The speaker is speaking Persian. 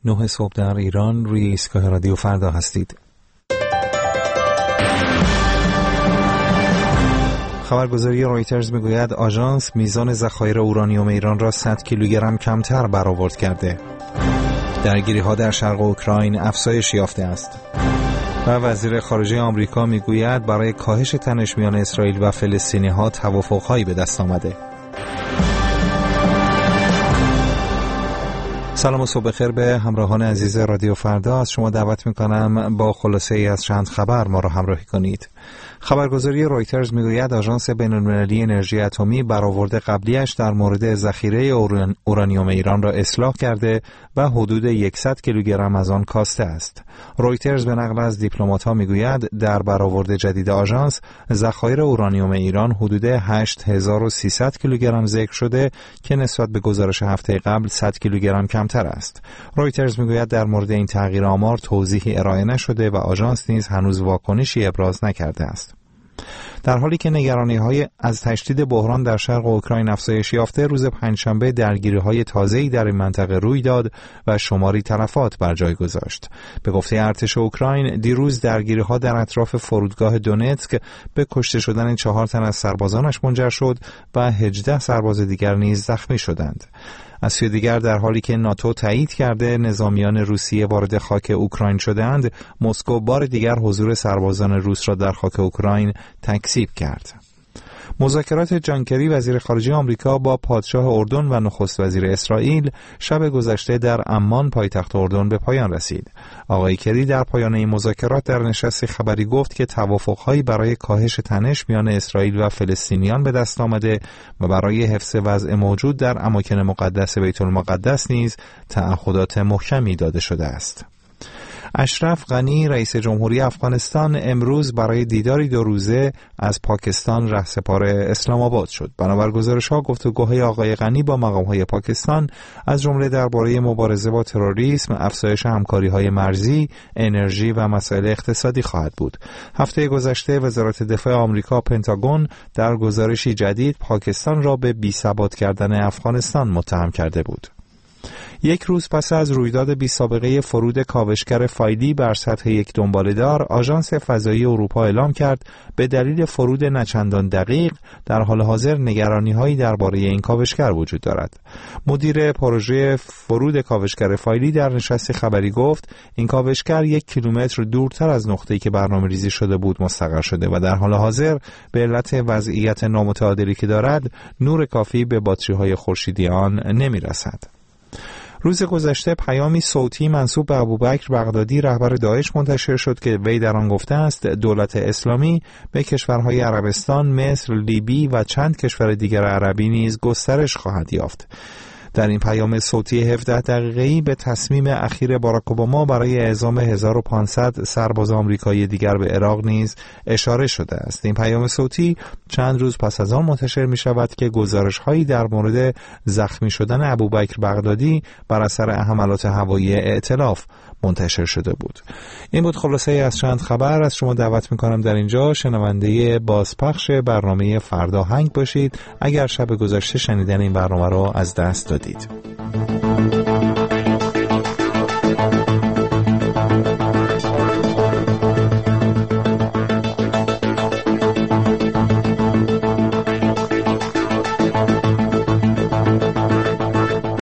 9 صبح در ایران. روی ایستگاه رادیو فردا هستید. خبرگزاری رایترز میگوید آژانس میزان ذخایر اورانیوم ایران را 100 کیلوگرم کمتر برآورد کرده. درگیری‌ها در شرق اوکراین افزایش یافته است. و وزیر خارجه آمریکا میگوید برای کاهش تنش میان اسرائیل و فلسطینی‌ها توافق‌هایی به دست آمده. سلام و صبح بخیر به همراهان عزیز رادیو فردا. از شما دعوت میکنم با خلاصه ای از چند خبر ما را همراهی کنید. خبرگزاری رایترز میگوید آژانس بین‌المللی انرژی اتمی برآورد قبلیش در مورد ذخیره اورانیوم ایران را اصلاح کرده و حدود 100 کیلوگرم از آن کاسته است. رایترز به نقل از دیپلمات‌ها میگوید در برآورد جدید آژانس ذخایر اورانیوم ایران حدود 8300 کیلوگرم ذکر شده که نسبت به گزارش هفته قبل 100 کیلوگرم کمتر است. رایترز میگوید در مورد این تغییر آمار توضیحی ارائه نشده و آژانس نیز هنوز واکنشی ابراز نکرده است. در حالی که نگرانی‌های از تشدید بحران در شرق اوکراین افزایش یافته، روز پنجشنبه درگیری‌های تازه‌ای در این منطقه روی داد و شماری تلفات بر جای گذاشت. به گفته ارتش اوکراین، دیروز درگیری‌ها در اطراف فرودگاه دونتسک به کشته شدن 4 تن از سربازانش منجر شد و 18 سرباز دیگر نیز زخمی شدند. از سوی دیگر در حالی که ناتو تایید کرده نظامیان روسیه وارد خاک اوکراین شدند، مسکو بار دیگر حضور سربازان روس را در خاک اوکراین تکذیب کرد. مذاکرات جان کری وزیر خارجه آمریکا با پادشاه اردن و نخست وزیر اسرائیل شب گذشته در عمان پایتخت اردن به پایان رسید. آقای کری در پایان این مذاکرات در نشست خبری گفت که توافق‌هایی برای کاهش تنش میان اسرائیل و فلسطینیان به دست آمده و برای حفظ وضع موجود در اماکن مقدس بیت المقدس نیز تعهدات محکمی داده شده است. اشرف غنی رئیس جمهوری افغانستان امروز برای دیداری 2 روزه از پاکستان رهسپار اسلام آباد شد. بنابر گزارش‌ها گفتگوهای آقای غنی با مقام‌های پاکستان از جمله درباره مبارزه با تروریسم، افزایش همکاری‌های مرزی، انرژی و مسائل اقتصادی خواهد بود. هفته گذشته وزارت دفاع آمریکا پنتاگون در گزارشی جدید پاکستان را به بی‌ثبات کردن افغانستان متهم کرده بود. یک روز پس از رویداد بی‌سابقه فرود کاوشگر فایلی بر سطح یک دنباله‌دار، آژانس فضایی اروپا اعلام کرد به دلیل فرود نچندان دقیق در حال حاضر نگرانی‌هایی درباره این کاوشگر وجود دارد. مدیر پروژه فرود کاوشگر فایلی در نشست خبری گفت این کاوشگر 1 کیلومتر دورتر از نقطه‌ای که برنامه‌ریزی شده بود مستقر شده و در حال حاضر به علت وضعیت نامتعادلی که دارد نور کافی به باتری‌های خورشیدی آن نمی‌رسد. روز گذشته پیامی صوتی منسوب به ابوبکر بغدادی رهبر داعش منتشر شد که وی در آن گفته است دولت اسلامی به کشورهای عربستان، مصر، لیبی و چند کشور دیگر عربی نیز گسترش خواهد یافت. در این پیام صوتی 17 دقیقه‌ای به تصمیم اخیر باراک اوباما برای اعزام 1500 سرباز آمریکایی دیگر به عراق نیز اشاره شده است. این پیام صوتی چند روز پس از آن منتشر می شود که گزارش‌هایی در مورد زخمی شدن ابوبکر بغدادی بر اثر حملات هوایی ائتلاف منتشر شده بود. این بود خلاصه از چند خبر. از شما دعوت می‌کنم در اینجا شنونده بازپخش برنامه فردا هنگ باشید اگر شب گذشته شنیدن این برنامه را از دست دادید.